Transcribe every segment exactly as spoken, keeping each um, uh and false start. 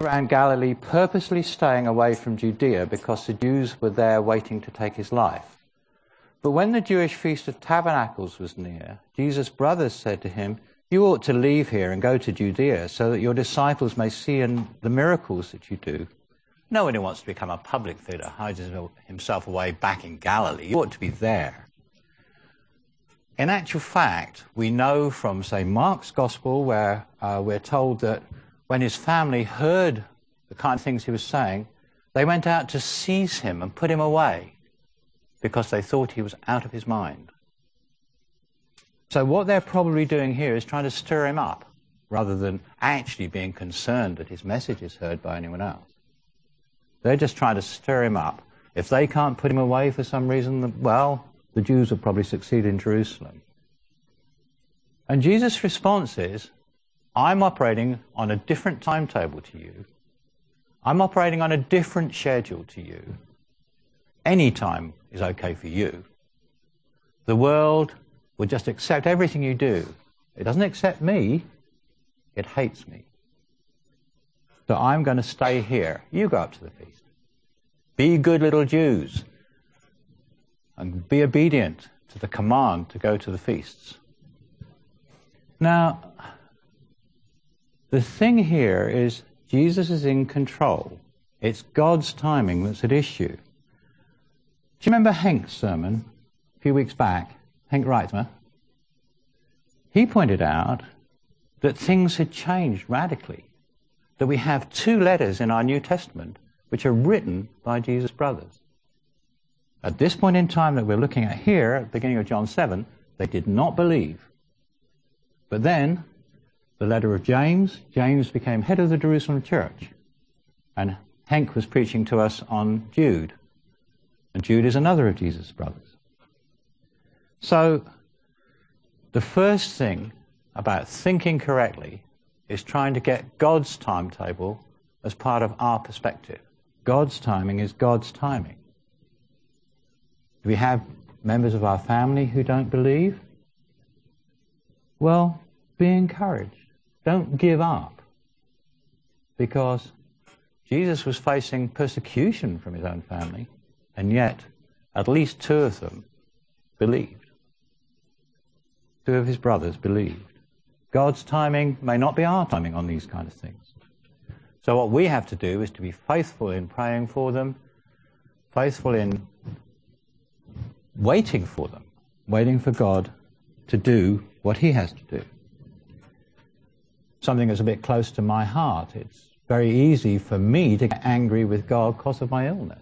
around Galilee, purposely staying away from Judea because the Jews were there waiting to take his life. But when the Jewish Feast of Tabernacles was near, Jesus' brothers said to him, "You ought to leave here and go to Judea so that your disciples may see and the miracles that you do." No one who wants to become a public figure hides himself away back in Galilee. You ought to be there. In actual fact, we know from, say, Mark's Gospel, where uh, we're told that when his family heard the kind of things he was saying, they went out to seize him and put him away because they thought he was out of his mind. So what they're probably doing here is trying to stir him up rather than actually being concerned that his message is heard by anyone else. They're just trying to stir him up. If they can't put him away for some reason, well, the Jews will probably succeed in Jerusalem. And Jesus' response is, I'm operating on a different timetable to you. I'm operating on a different schedule to you. Any time is okay for you. The world will just accept everything you do. It doesn't accept me, it hates me. So I'm going to stay here. You go up to the feast. Be good little Jews. And be obedient to the command to go to the feasts. Now, the thing here is Jesus is in control. It's God's timing that's at issue. Do you remember Henk's sermon a few weeks back? Henk Reitmer? He pointed out that things had changed radically. That we have two letters in our New Testament which are written by Jesus' brothers. At this point in time that we're looking at here, at the beginning of John seven, they did not believe. But then, the letter of James, James became head of the Jerusalem church. And Henk was preaching to us on Jude. And Jude is another of Jesus' brothers. So, the first thing about thinking correctly is trying to get God's timetable as part of our perspective. God's timing is God's timing. Do we have members of our family who don't believe? Well, be encouraged. Don't give up. Because Jesus was facing persecution from his own family, and yet at least two of them believed. Two of his brothers believed. God's timing may not be our timing on these kind of things. So what we have to do is to be faithful in praying for them, faithful in waiting for them, waiting for God to do what he has to do. Something that's a bit close to my heart. It's very easy for me to get angry with God because of my illness.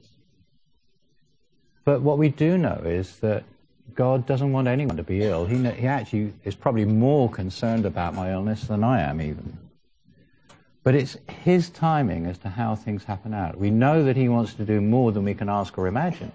But what we do know is that God doesn't want anyone to be ill. He, he actually is probably more concerned about my illness than I am even. But it's his timing as to how things happen out. We know that he wants to do more than we can ask or imagine.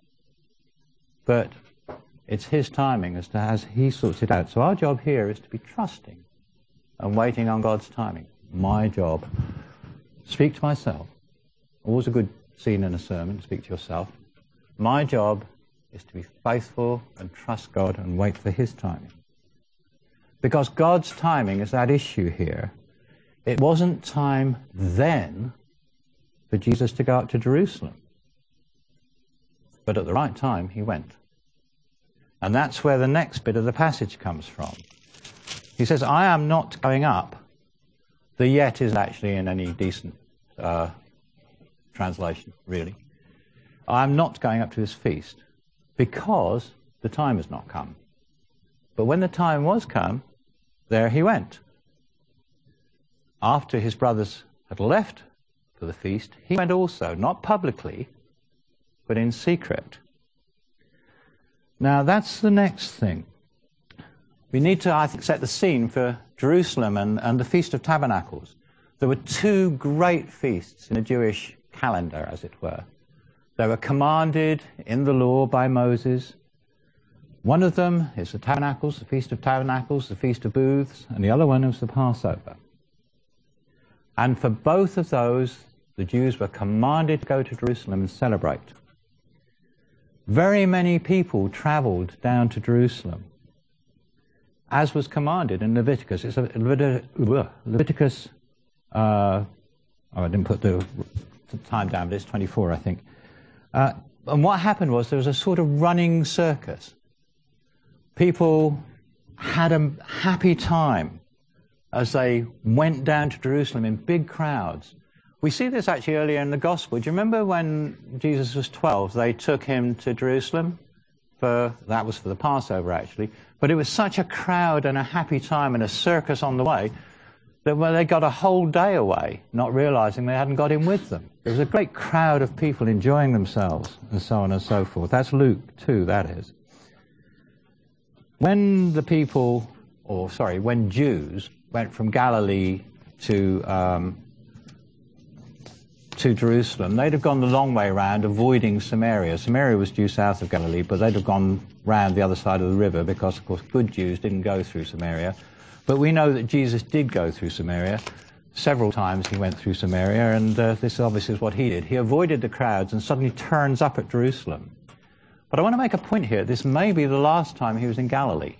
But it's his timing as to how he sorts it out. So our job here is to be trusting and waiting on God's timing. My job. Speak to myself. Always a good scene in a sermon, speak to yourself. My job is to be faithful and trust God and wait for his timing. Because God's timing is that issue here. It wasn't time then for Jesus to go up to Jerusalem. But at the right time, he went. And that's where the next bit of the passage comes from. He says, I am not going up. The yet isn't actually in any decent uh, translation, really. I'm not going up to this feast because the time has not come. But when the time was come, there he went. After his brothers had left for the feast, he went also, not publicly, but in secret. Now, that's the next thing. We need to, I think, set the scene for Jerusalem and, and the Feast of Tabernacles. There were two great feasts in the Jewish calendar, as it were. They were commanded in the law by Moses. One of them is the Tabernacles, the Feast of Tabernacles, the Feast of Booths, and the other one was the Passover. And for both of those, the Jews were commanded to go to Jerusalem and celebrate. Very many people traveled down to Jerusalem, as was commanded in Leviticus. It's a Leviticus uh, Oh, I didn't put the, the time down, but it's twenty-four, I think. Uh, and what happened was there was a sort of running circus. People had a happy time as they went down to Jerusalem in big crowds. We see this actually earlier in the Gospel. Do you remember when Jesus was twelve, they took him to Jerusalem? For, that was for the Passover, actually. But it was such a crowd and a happy time and a circus on the way that well, they got a whole day away, not realizing they hadn't got him with them. There was a great crowd of people enjoying themselves, and so on and so forth. That's Luke two, that is. When the people, or sorry, when Jews went from Galilee to um, to Jerusalem, they'd have gone the long way around, avoiding Samaria. Samaria was due south of Galilee, but they'd have gone round the other side of the river because, of course, good Jews didn't go through Samaria. But we know that Jesus did go through Samaria. Several times he went through Samaria, and uh, this obviously is what he did. He avoided the crowds and suddenly turns up at Jerusalem. But I want to make a point here. This may be the last time he was in Galilee.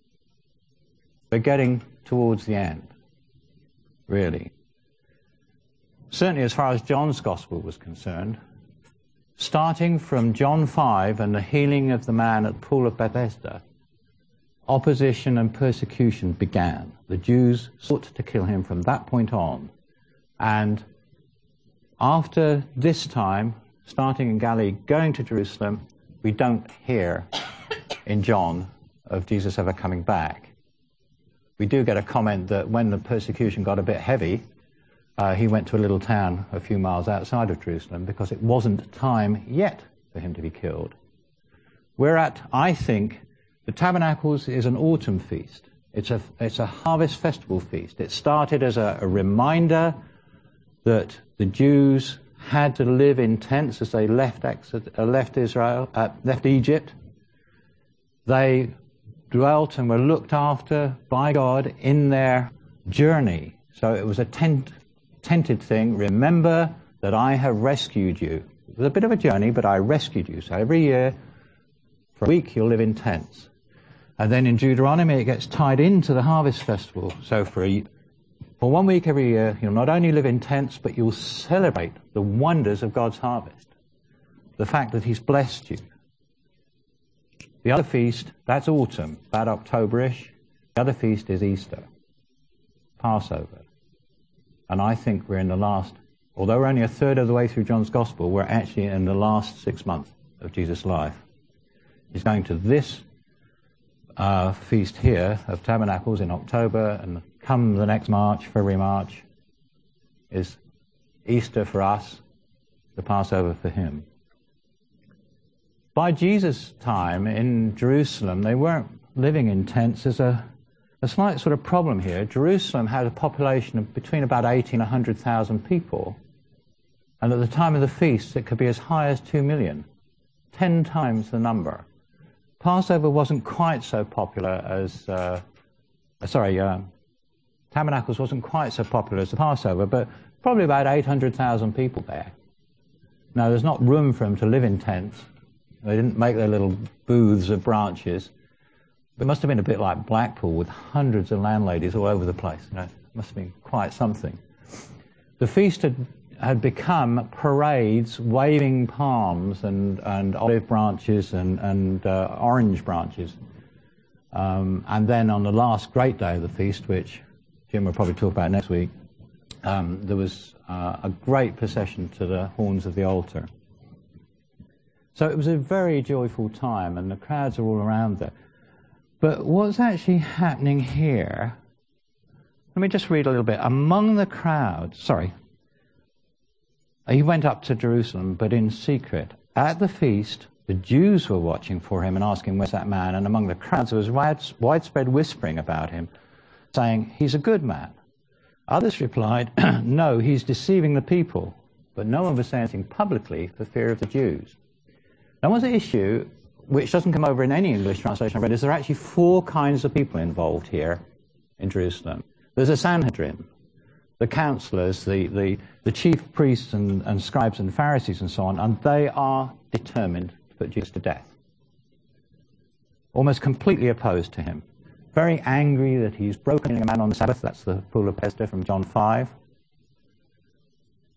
We're getting towards the end, really. Certainly as far as John's Gospel was concerned, starting from John five and the healing of the man at the pool of Bethesda, opposition and persecution began. The Jews sought to kill him from that point on. And after this time, starting in Galilee, going to Jerusalem, we don't hear in John of Jesus ever coming back. We do get a comment that when the persecution got a bit heavy, uh, he went to a little town a few miles outside of Jerusalem because it wasn't time yet for him to be killed. We're at, I think, the Tabernacles is an autumn feast. It's a, it's a harvest festival feast. It started as a, a reminder that the Jews had to live in tents as they left, Exod, uh, left Israel, uh, left Egypt. They dwelt and were looked after by God in their journey. So it was a tent, tented thing. Remember that I have rescued you. It was a bit of a journey, but I rescued you. So every year, for a week, you'll live in tents. And then in Deuteronomy, it gets tied into the harvest festival. So for, a, for one week every year, you'll not only live in tents, but you'll celebrate the wonders of God's harvest. The fact that he's blessed you. The other feast, that's autumn, about October-ish. The other feast is Easter, Passover. And I think we're in the last, although we're only a third of the way through John's Gospel, we're actually in the last six months of Jesus' life. He's going to this uh, feast here of Tabernacles in October, and come the next March, February, March, is Easter for us, the Passover for him. By Jesus' time in Jerusalem, they weren't living in tents. There's a, a slight sort of problem here. Jerusalem had a population of between about eighty and one hundred thousand people. And at the time of the feast, it could be as high as two million, ten times the number. Passover wasn't quite so popular as, uh, sorry, uh, Tabernacles wasn't quite so popular as the Passover, but probably about eight hundred thousand people there. Now, there's not room for them to live in tents. They didn't make their little booths of branches. It must have been a bit like Blackpool with hundreds of landladies all over the place. You know, it must have been quite something. The feast had, had become parades, waving palms and, and olive branches and, and uh, orange branches. Um, and then on the last great day of the feast, which Jim will probably talk about next week, um, there was uh, a great procession to the horns of the altar. So it was a very joyful time, and the crowds are all around there. But what's actually happening here, let me just read a little bit. Among the crowds, sorry, he went up to Jerusalem, but in secret. At the feast, the Jews were watching for him and asking, where's that man? And among the crowds, there was widespread whispering about him, saying, he's a good man. Others replied, no, he's deceiving the people. But no one was saying anything publicly for fear of the Jews. Now, what's the issue, which doesn't come over in any English translation I read, is there are actually four kinds of people involved here in Jerusalem. There's a Sanhedrin, the counselors, the, the, the chief priests and, and scribes and Pharisees and so on, and they are determined to put Jesus to death. Almost completely opposed to him. Very angry that he's broken a man on the Sabbath. That's the pool of Bethesda from John five.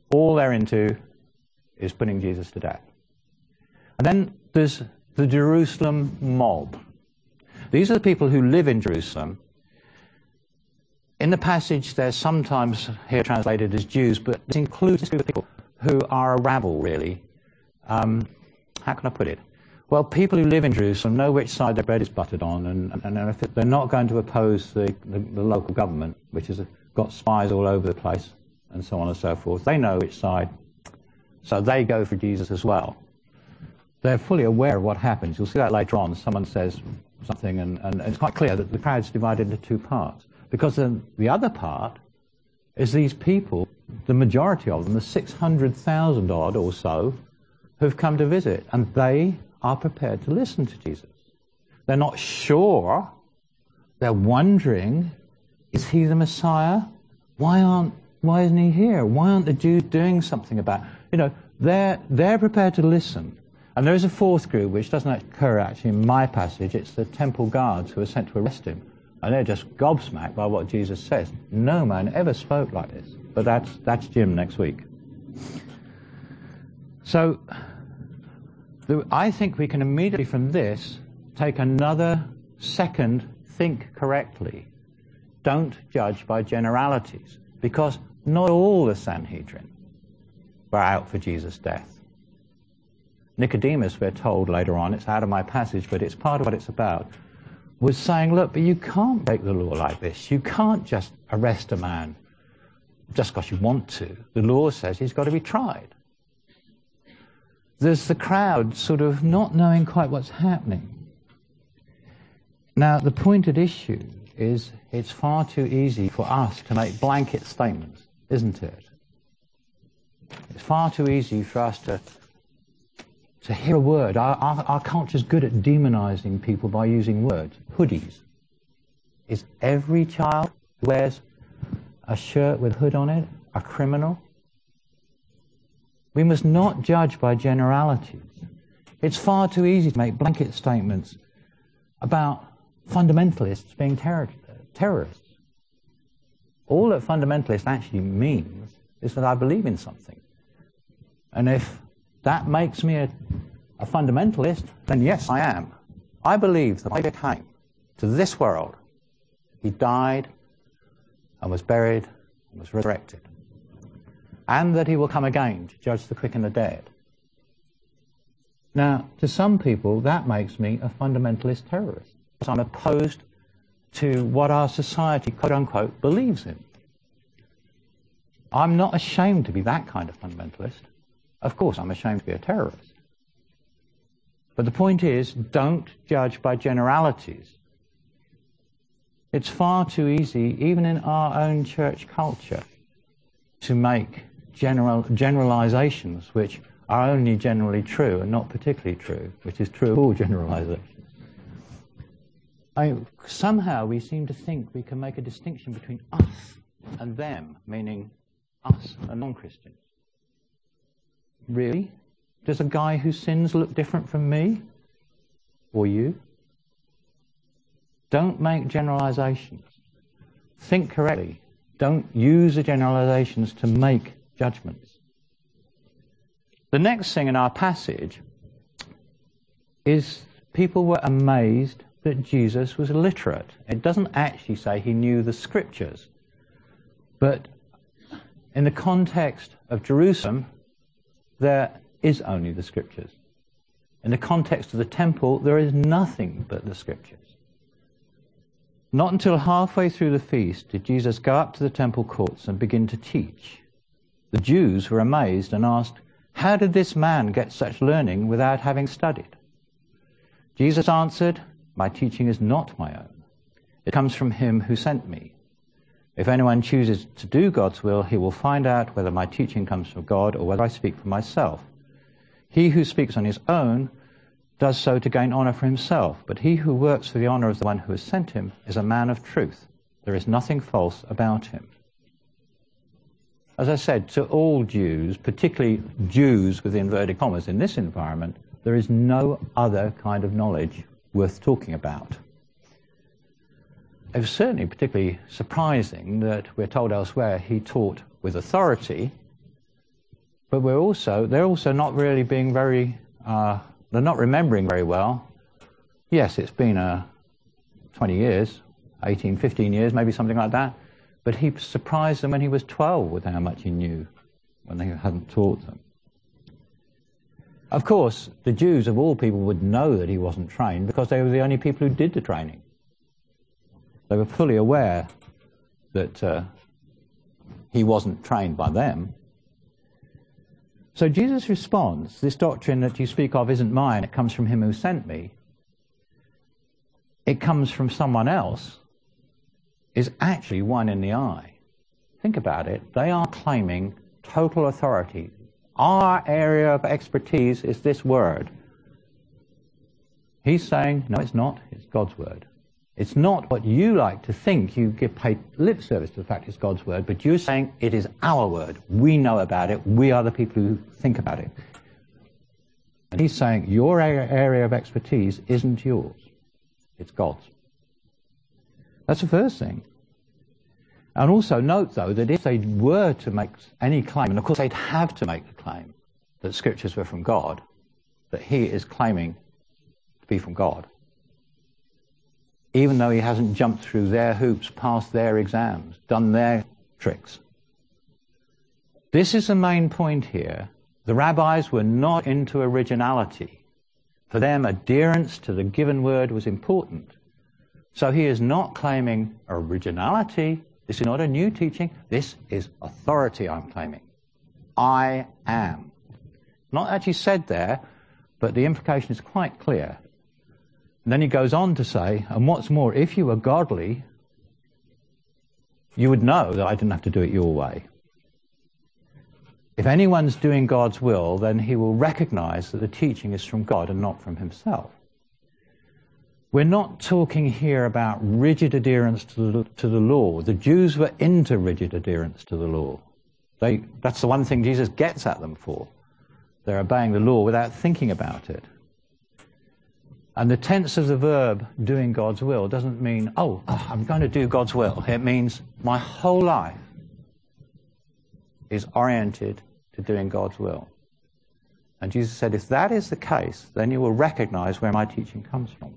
all they're into is putting Jesus to death. And then there's the Jerusalem mob. These are the people who live in Jerusalem. In the passage, they're sometimes here translated as Jews, but this includes a group of people who are a rabble, really. Um, how can I put it? Well, people who live in Jerusalem know which side their bread is buttered on, and, and if they're not going to oppose the, the, the local government, which has got spies all over the place, and so on and so forth. They know which side, so they go for Jesus as well. They're fully aware of what happens. You'll see that later on. Someone says something, and, and it's quite clear that the crowd's divided into two parts. Because then the other part is these people, the majority of them, the six hundred thousand odd or so, who've come to visit, and they are prepared to listen to Jesus. They're not sure. They're wondering, is he the Messiah? Why aren't, why isn't he here? Why aren't the Jews doing something about it? You know, they're, they're prepared to listen. And there is a fourth group, which doesn't occur actually in my passage. It's the temple guards who are sent to arrest him. And they're just gobsmacked by what Jesus says. No man ever spoke like this. But that's, that's Jim next week. So, I think we can immediately from this take another second think correctly. Don't judge by generalities, because not all the Sanhedrin were out for Jesus' death. Nicodemus, we're told later on, it's out of my passage, but it's part of what it's about, was saying, look, but you can't break the law like this. You can't just arrest a man just because you want to. The law says he's got to be tried. There's the crowd sort of not knowing quite what's happening. Now, the point at issue is it's far too easy for us to make blanket statements, isn't it? It's far too easy for us to, to hear a word. Our, our, our culture's good at demonizing people by using words. Hoodies. Is every child who wears a shirt with a hood on it a criminal? We must not judge by generalities. It's far too easy to make blanket statements about fundamentalists being terror, terrorists. All that fundamentalist actually means is that I believe in something. And if that makes me a, a fundamentalist, then yes, I am. I believe that Savior came to this world. He died and was buried and was resurrected. And that he will come again to judge the quick and the dead. Now, to some people, that makes me a fundamentalist terrorist. Because I'm opposed to what our society, quote-unquote, believes in. I'm not ashamed to be that kind of fundamentalist. Of course, I'm ashamed to be a terrorist. But the point is, don't judge by generalities. It's far too easy, even in our own church culture, to make general generalizations which are only generally true and not particularly true, which is true of all generalizations. I, somehow we seem to think we can make a distinction between us and them, meaning us and non-Christians. Really? Does a guy who sins look different from me? Or you? Don't make generalizations. Think correctly. Don't use the generalizations to make judgments. The next thing in our passage is people were amazed that Jesus was literate. It doesn't actually say he knew the scriptures, but in the context of Jerusalem, there is only the scriptures. In the context of the temple, there is nothing but the scriptures. Not until halfway through the feast did Jesus go up to the temple courts and begin to teach. The Jews were amazed and asked, "How did this man get such learning without having studied?" Jesus answered, "My teaching is not my own. It comes from him who sent me. If anyone chooses to do God's will, he will find out whether my teaching comes from God or whether I speak for myself. He who speaks on his own does so to gain honor for himself, but he who works for the honor of the one who has sent him is a man of truth. There is nothing false about him." As I said, to all Jews, particularly Jews with inverted commas in this environment, there is no other kind of knowledge worth talking about. It was certainly particularly surprising that we're told elsewhere he taught with authority, but we're also, they're also not really being very, uh, they're not remembering very well. Yes, it's been uh, twenty years, eighteen, fifteen years, maybe something like that. But he surprised them when he was twelve with how much he knew when they hadn't taught them. Of course, the Jews of all people would know that he wasn't trained because they were the only people who did the training. They were fully aware that uh, he wasn't trained by them. So Jesus responds, this doctrine that you speak of isn't mine, it comes from him who sent me. It comes from someone else, is actually one in the eye. Think about it. They are claiming total authority. Our area of expertise is this word. He's saying, no, it's not. It's God's word. It's not what you like to think. You give paid lip service to the fact it's God's word, but you're saying it is our word. We know about it. We are the people who think about it. And he's saying your area of expertise isn't yours. It's God's. That's the first thing. And also note, though, that if they were to make any claim, and of course they'd have to make the claim that scriptures were from God, that he is claiming to be from God, even though he hasn't jumped through their hoops, passed their exams, done their tricks. This is the main point here. The rabbis were not into originality. For them, adherence to the given word was important. So he is not claiming originality. This is not a new teaching. This is authority I'm claiming. I am. Not actually said there, but the implication is quite clear. And then he goes on to say, and what's more, if you were godly, you would know that I didn't have to do it your way. If anyone's doing God's will, then he will recognize that the teaching is from God and not from himself. We're not talking here about rigid adherence to the, to the law. The Jews were into rigid adherence to the law. They, that's the one thing Jesus gets at them for. They're obeying the law without thinking about it. And the tense of the verb, doing God's will, doesn't mean, oh, oh, I'm going to do God's will. It means my whole life is oriented to doing God's will. And Jesus said, if that is the case, then you will recognize where my teaching comes from.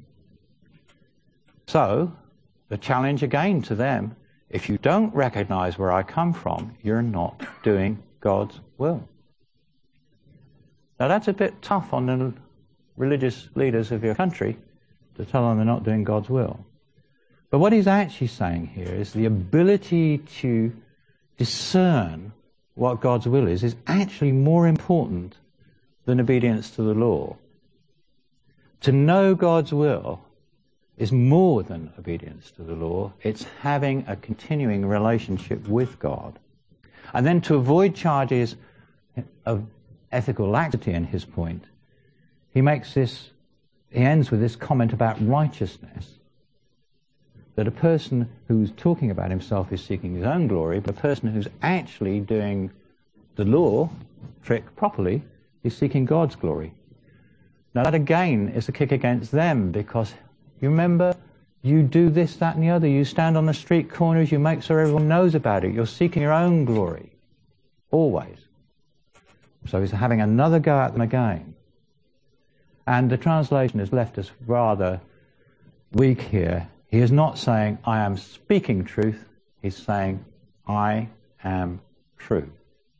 So, the challenge again to them, if you don't recognize where I come from, you're not doing God's will. Now that's a bit tough on the religious leaders of your country to tell them they're not doing God's will. But what he's actually saying here is the ability to discern what God's will is, is actually more important than obedience to the law. To know God's will is more than obedience to the law. It's having a continuing relationship with God. And then to avoid charges of ethical laxity in his point, he makes this, he ends with this comment about righteousness. That a person who's talking about himself is seeking his own glory, but a person who's actually doing the law trick properly is seeking God's glory. Now that again is a kick against them, because you remember, you do this, that and the other. You stand on the street corners, you make sure everyone knows about it. You're seeking your own glory. Always. So he's having another go at them again. And the translation has left us rather weak here. He is not saying, I am speaking truth. He's saying, I am true.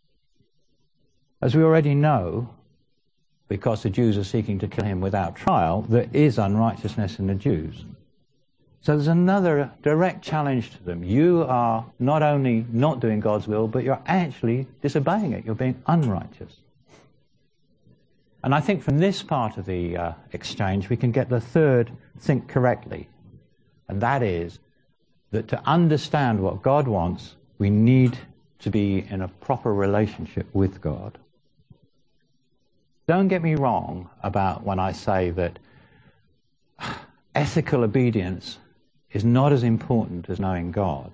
As we already know, because the Jews are seeking to kill him without trial, there is unrighteousness in the Jews. So there's another direct challenge to them. You are not only not doing God's will, but you're actually disobeying it. You're being unrighteous. And I think from this part of the uh, exchange, we can get the third think correctly. And that is that to understand what God wants, we need to be in a proper relationship with God. Don't get me wrong about when I say that ethical obedience is not as important as knowing God.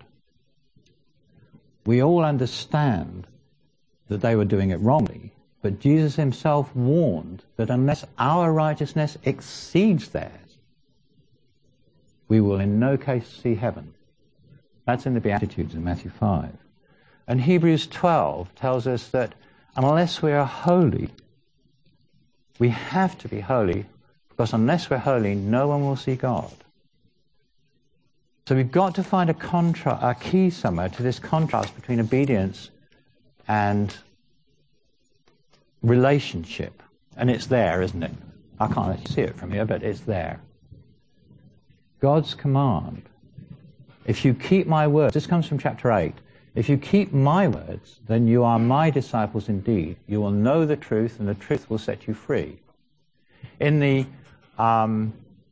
We all understand that they were doing it wrongly, but Jesus himself warned that unless our righteousness exceeds theirs, we will in no case see heaven. That's in the Beatitudes in Matthew five. And Hebrews twelve tells us that unless we are holy. We have to be holy, because unless we're holy, no one will see God. So we've got to find a, contra- a key somewhere to this contrast between obedience and relationship. And it's there, isn't it? I can't let you see it from here, but it's there. God's command. If you keep my words, this comes from chapter eight. If you keep my words, then you are my disciples indeed. You will know the truth, and the truth will set you free. In the um,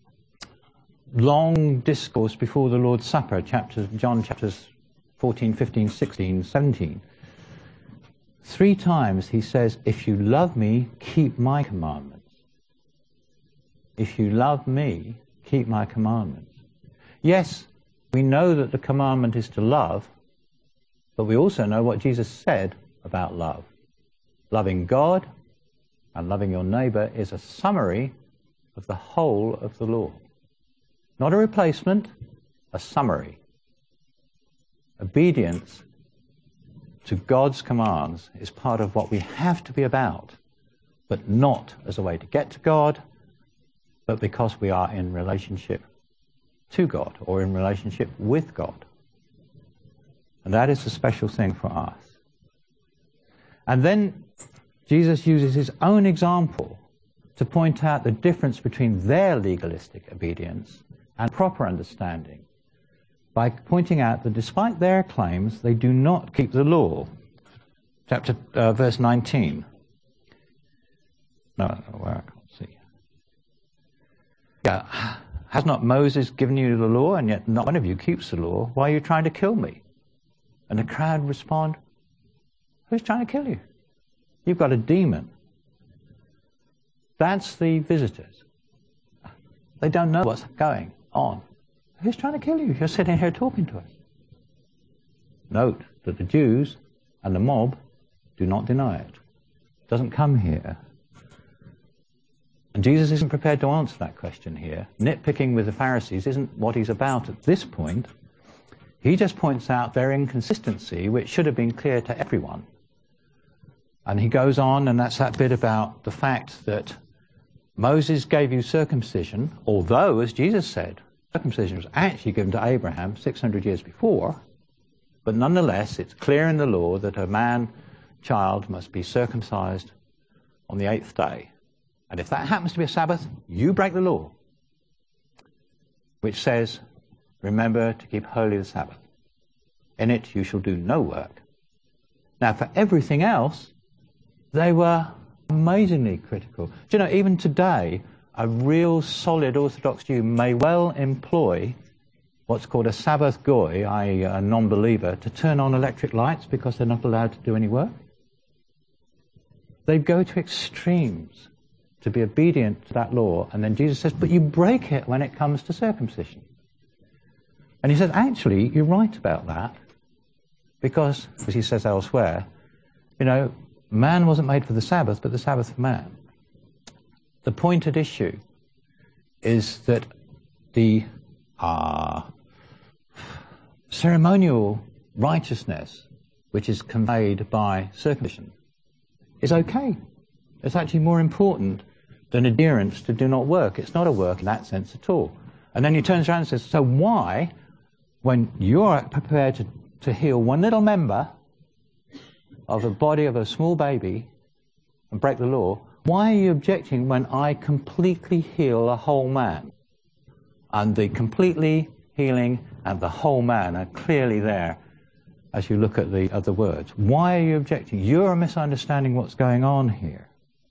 long discourse before the Lord's Supper, chapters, John chapters fourteen, fifteen, sixteen, seventeen, three times he says, if you love me, keep my commandments. If you love me, keep my commandments. Yes, we know that the commandment is to love, but we also know what Jesus said about love. Loving God and loving your neighbour is a summary of the whole of the law. Not a replacement, a summary. Obedience to God's commands is part of what we have to be about, but not as a way to get to God, but because we are in relationship to God or in relationship with God. And that is a special thing for us. And then Jesus uses his own example to point out the difference between their legalistic obedience and proper understanding, by pointing out that despite their claims, they do not keep the law. Chapter, uh, verse nineteen. No, where I can't see. Yeah. Has not Moses given you the law, and yet not one of you keeps the law? Why are you trying to kill me? And the crowd respond, who's trying to kill you? You've got a demon. That's the visitors. They don't know what's going on. Who's trying to kill you? You're sitting here talking to us. Note that the Jews and the mob do not deny it. It doesn't come here. And Jesus isn't prepared to answer that question here. Nitpicking with the Pharisees isn't what he's about at this point. He just points out their inconsistency, which should have been clear to everyone. And he goes on, and that's that bit about the fact that Moses gave you circumcision, although, as Jesus said, circumcision was actually given to Abraham six hundred years before, but nonetheless it's clear in the law that a man child must be circumcised on the eighth day. And if that happens to be a Sabbath, you break the law, which says, remember to keep holy the Sabbath. In it you shall do no work. Now, for everything else, they were amazingly critical. Do you know, even today, a real solid Orthodox Jew may well employ what's called a Sabbath goy, that is a non-believer, to turn on electric lights because they're not allowed to do any work. They go to extremes to be obedient to that law, and then Jesus says, but you break it when it comes to circumcision. And he says, actually, you're right about that, because, as he says elsewhere, you know, man wasn't made for the Sabbath, but the Sabbath for man. The point at issue is that the uh, ceremonial righteousness, which is conveyed by circumcision, is okay. It's actually more important than adherence to do not work. It's not a work in that sense at all. And then he turns around and says, so why, when you're prepared to, to heal one little member of the body of a small baby and break the law, why are you objecting when I completely heal a whole man? And the completely healing and the whole man are clearly there as you look at the other words. Why are you objecting? You're misunderstanding what's going on here.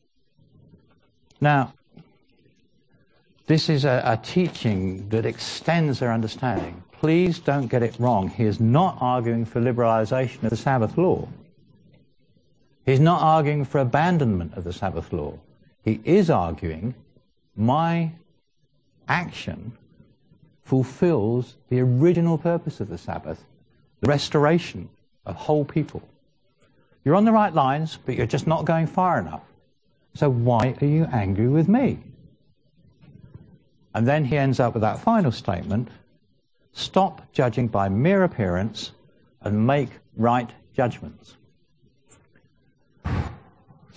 Now, this is a, a teaching that extends their understanding. Please don't get it wrong. He is not arguing for liberalization of the Sabbath law. He's not arguing for abandonment of the Sabbath law. He is arguing my action fulfills the original purpose of the Sabbath, the restoration of whole people. You're on the right lines, but you're just not going far enough. So why are you angry with me? And then he ends up with that final statement, stop judging by mere appearance and make right judgments.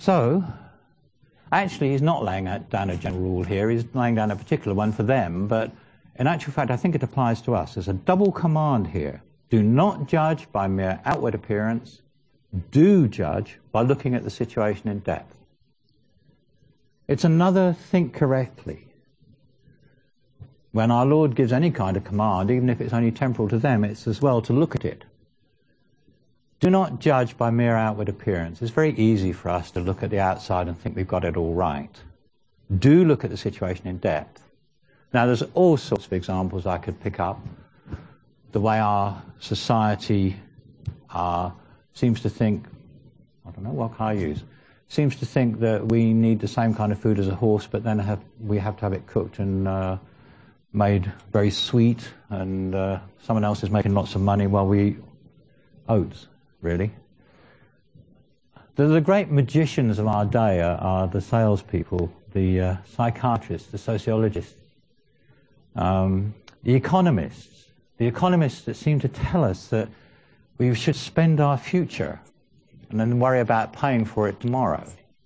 So, actually, he's not laying down a general rule here. He's laying down a particular one for them. But in actual fact, I think it applies to us. There's a double command here. Do not judge by mere outward appearance. Do judge by looking at the situation in depth. It's another think correctly. When our Lord gives any kind of command, even if it's only temporal to them, it's as well to look at it. Do not judge by mere outward appearance. It's very easy for us to look at the outside and think we've got it all right. Do look at the situation in depth. Now, there's all sorts of examples I could pick up. The way our society uh, seems to think, I don't know, what can I use? Seems to think that we need the same kind of food as a horse, but then have, we have to have it cooked and uh, made very sweet, and uh, someone else is making lots of money while we eat oats, really. The, the great magicians of our day are, are the salespeople, the uh, psychiatrists, the sociologists, um, the economists, the economists that seem to tell us that we should spend our future and then worry about paying for it tomorrow.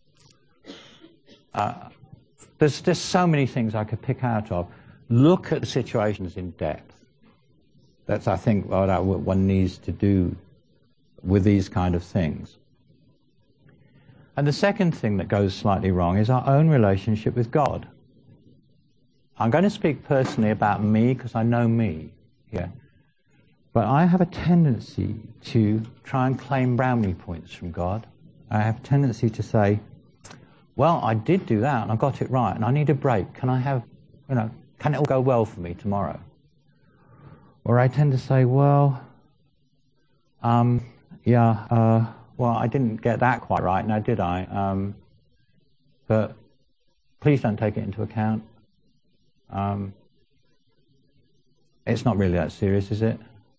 Uh, there's just so many things I could pick out of. Look at the situations in depth. That's, I think, what one needs to do with these kind of things. And the second thing that goes slightly wrong is our own relationship with God. I'm going to speak personally about me because I know me here. But I have a tendency to try and claim brownie points from God. I have a tendency to say, well, I did do that and I got it right and I need a break. Can I have, you know, can it all go well for me tomorrow? Or I tend to say, well, um, yeah, uh, well, I didn't get that quite right, now did I? Um, but please don't take it into account. Um, it's not really that serious, is it?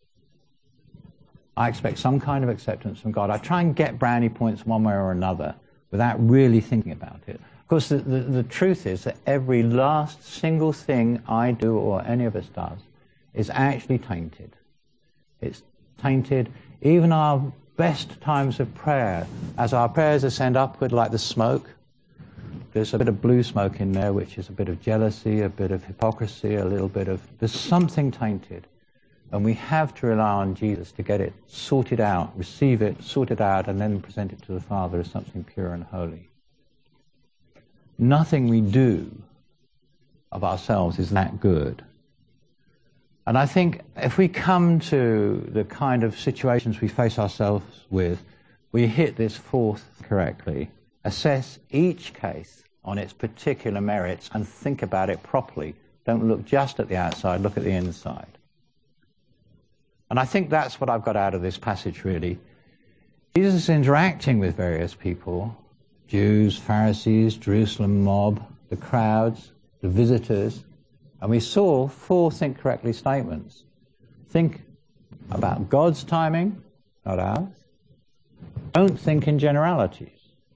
I expect some kind of acceptance from God. I try and get brownie points one way or another without really thinking about it. Of course, the, the, the truth is that every last single thing I do or any of us does is actually tainted. It's tainted. Even our best times of prayer, as our prayers ascend upward like the smoke, there's a bit of blue smoke in there, which is a bit of jealousy, a bit of hypocrisy, a little bit of... There's something tainted. And we have to rely on Jesus to get it sorted out, receive it, sort it out, and then present it to the Father as something pure and holy. Nothing we do of ourselves is that good. And I think if we come to the kind of situations we face ourselves with, we hit this fourth correctly. Assess each case on its particular merits and think about it properly. Don't look just at the outside, look at the inside. And I think that's what I've got out of this passage, really. Jesus is interacting with various people, Jews, Pharisees, Jerusalem mob, the crowds, the visitors, and we saw four think correctly statements. Think about God's timing, not ours. Don't think in generalities.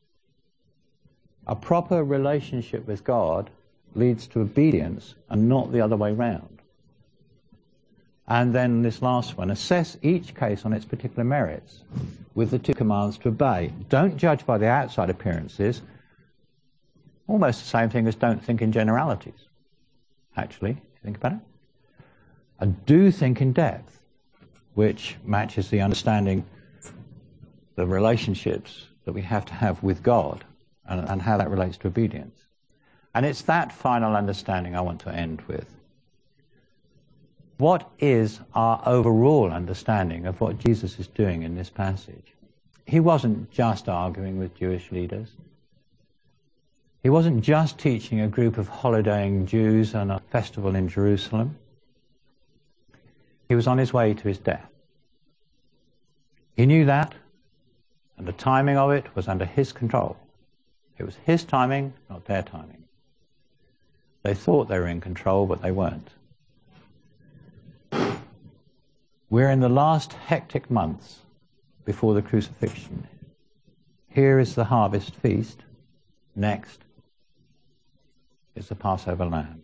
A proper relationship with God leads to obedience and not the other way round. And then this last one, assess each case on its particular merits with the two commands to obey. Don't judge by the outside appearances. Almost the same thing as don't think in generalities, actually, if you think about it. And do think in depth, which matches the understanding, the relationships that we have to have with God and, and how that relates to obedience. And it's that final understanding I want to end with. What is our overall understanding of what Jesus is doing in this passage? He wasn't just arguing with Jewish leaders. He wasn't just teaching a group of holidaying Jews on a festival in Jerusalem. He was on his way to his death. He knew that, and the timing of it was under his control. It was his timing, not their timing. They thought they were in control, but they weren't. We're in the last hectic months before the crucifixion. Here is the harvest feast. Next is the Passover lamb.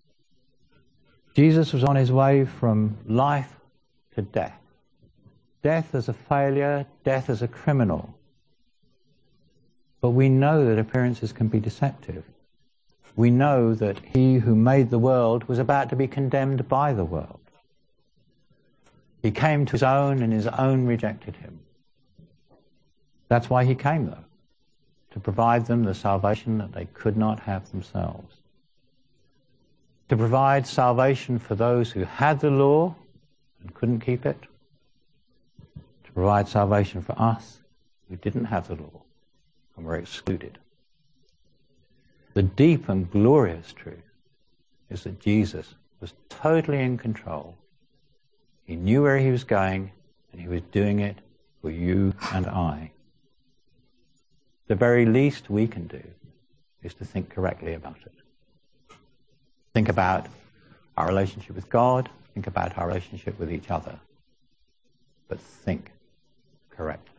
Jesus was on his way from life to death. Death as a failure, death as a criminal. But we know that appearances can be deceptive. We know that he who made the world was about to be condemned by the world. He came to his own, and his own rejected him. That's why he came, though, to provide them the salvation that they could not have themselves. To provide salvation for those who had the law and couldn't keep it. To provide salvation for us who didn't have the law and were excluded. The deep and glorious truth is that Jesus was totally in control. He knew where he was going, and he was doing it for you and I. The very least we can do is to think correctly about it. Think about our relationship with God, think about our relationship with each other, but think correctly.